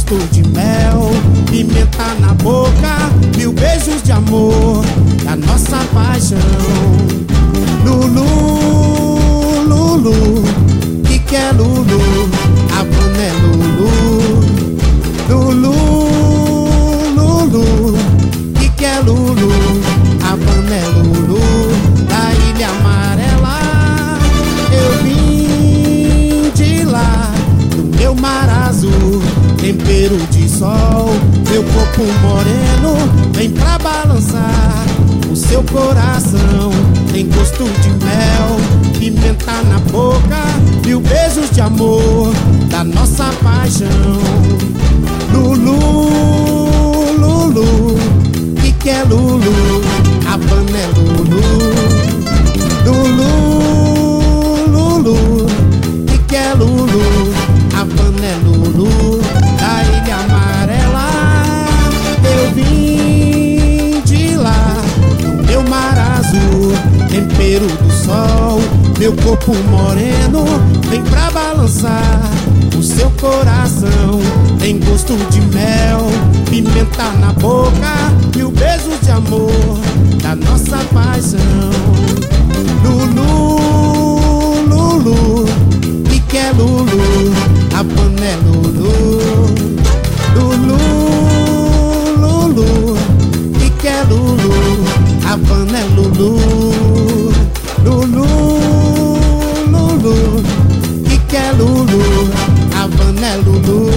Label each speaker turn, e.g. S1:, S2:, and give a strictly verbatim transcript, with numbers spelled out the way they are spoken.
S1: gosto de mel, pimenta na boca, mil beijos de amor, da nossa paixão. Lulu, Lulu, que que é Lulu? Havana é Lulu. Lulu, Lulu, que que é Lulu? Havana é Lulu. Da Ilha Amarela eu vim de lá, do meu mar azul, tempero de sol, meu corpo moreno vem pra balançar. O seu coração tem gosto de mel, pimenta na boca, mil beijos de amor, da nossa paixão. Lulu, Lulu, que que é Lulu? Havana é Lulu. Lulu, Lulu, que que é Lulu? Havana é Lulu. Da Ilha Amarela eu vim de lá, do meu mar azul, tempero do sol, meu corpo moreno vem pra balançar. O seu coração tem gosto de mel, pimenta na boca, mil beijos de amor, da nossa paixão. Lulu, Lulu, que que é Lulu? Havana é Lulu. Lulu, Lulu, que que é Lulu? Havana é Lulu. Lulu, Lulu, que que é Lulu? Havana é Lulu.